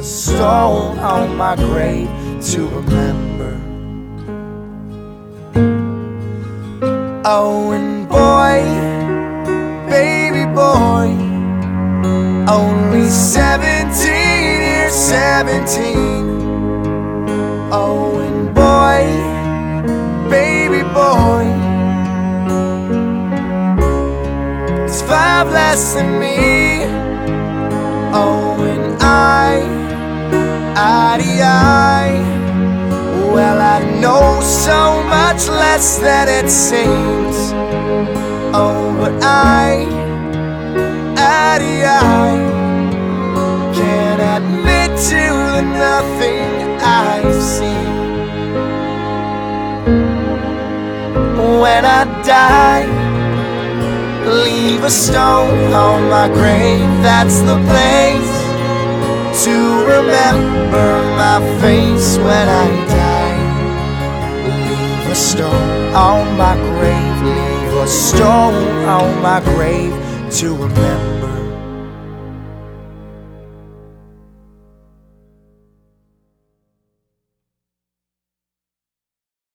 stone on my grave to remember. Oh, and boy, baby boy, only 17 years, 17. Oh, and boy, baby boy, it's 5 less than me. Oh, and I, well, I know so much less than it seems. Oh, but I can't admit to the nothing I've seen. When I die, leave a stone on my grave. That's the place to remember my face when I die. Leave a stone on my grave. Leave a stone on my grave to remember.